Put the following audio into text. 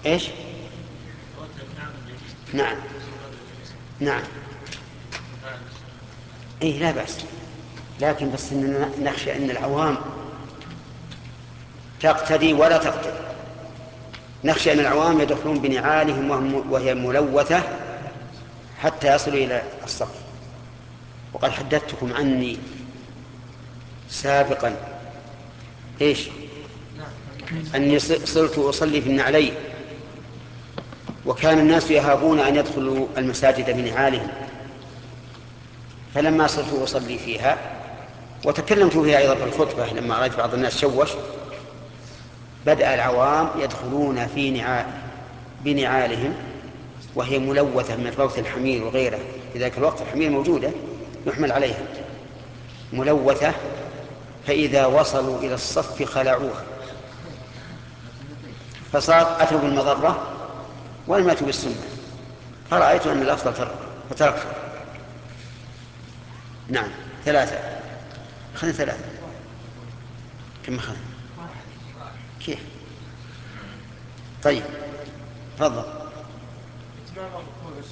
إيش؟ نعم نعم. إيه لا بأس، لكن بس إننا نخشى أن العوام تقتدي ولا تقتدي. نخشى أن العوام يدخلون بنعالهم وهي ملوثة حتى يصلوا إلى السقف. وقد حدثتكم عني سابقا إيش؟ أني صرت أصلي في النعلين، وكان الناس يهابون أن يدخلوا المساجد بنعالهم، فلما صرت أصلي فيها وتكلمت فيها أيضا في الخطبة لما رأيت بعض الناس شوش، بدأ العوام يدخلون بنعالهم وهي ملوثة من روث الحمير وغيره. في ذلك الوقت الحمير موجودة يحمل عليها ملوثة، فإذا وصلوا إلى الصف خلعوها، فصار أتوا بالمضرة ولم يأتوا بالسنة، فرأيت أن الأفضل فتركته. نعم 3. خلنا 3. كم خلنا؟ كيف؟ طيب تفضل. إتمام الركوع والسجود